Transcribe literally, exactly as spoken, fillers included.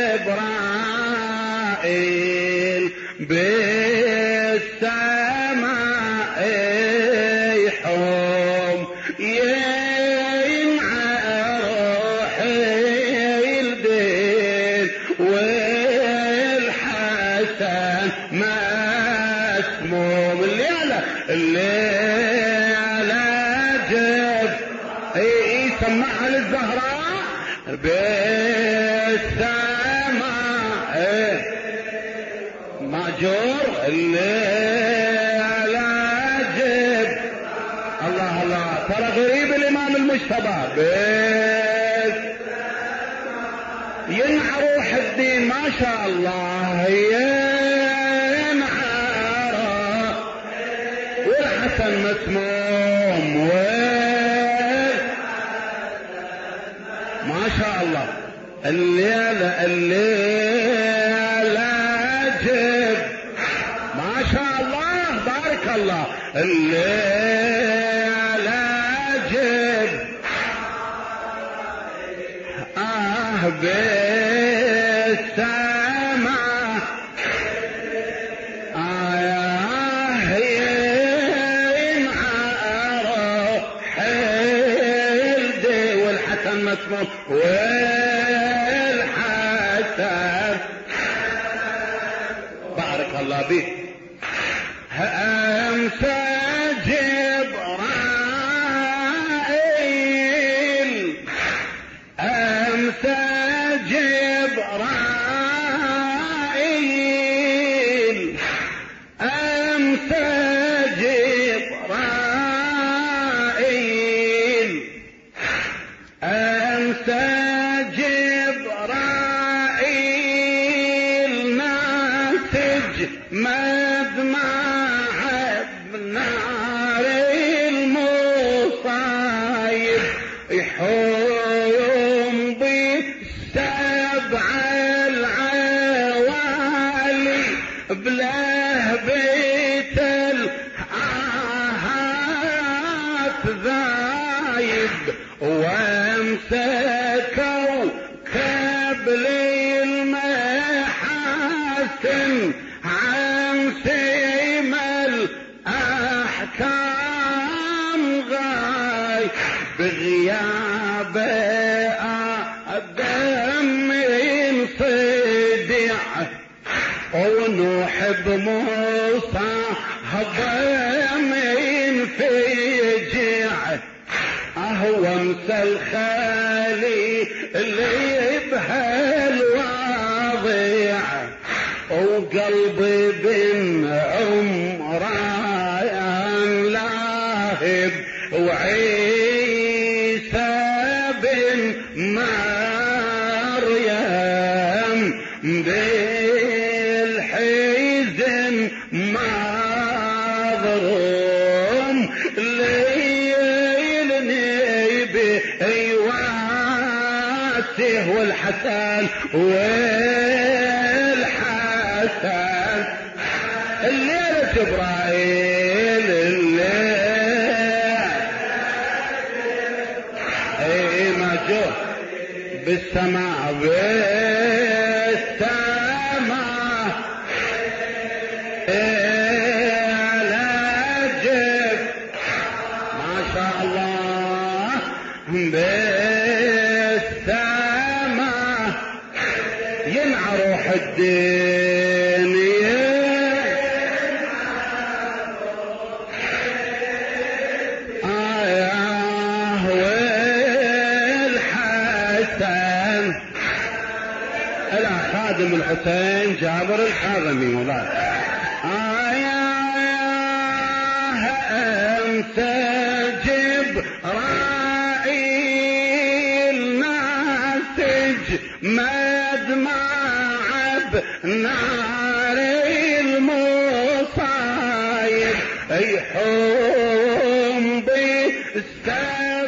جبرائيل بالسماء يحوم ينعى روحي الدين والحسن مسموم. الليلة الليلة جب اي سمعها للزهراء بالسماء ماجور. الليلة جب الله الله ترى غريب الامام المجتبى ينعى روح الدين ما شاء الله ينعى والحسن مسموم ما شاء الله. الليلة الليلة جب ما شاء الله بارك الله. الليلة جب آه بالسماء آه ينعى روحي الدين والحسن مسموم والحسن بارك الله به. أمسى جبرائيل أمسى جبرائيل أمسى جبرائيل أمسى جبرائيل ناسج مدمع بنار المصايب يحوم بالسبع العوالي بلهبة الآهات ذايب وامسكوا كبلي المحاسن عن سيم الأحكام غاي بغياب الدم ينصدع ونحب موسى الدم ينفجع اهو امسى الخالي اللي بهالواضع وقلبي بن عمران لاهب وعيسى بن مريم بالحزن مظلوم ليلني بيواته والحسن والحسن. الليلة جبرائيل الليل اي ماجور بالسماء بالسماء لا جب ما شاء الله بالسماء ينعى روح الدين آه والحسن الى خادم الحسين جابر الحاضمي مولاي. أنت جبرائيل ناسج مدمع بنار المصايب يحوم بالسماء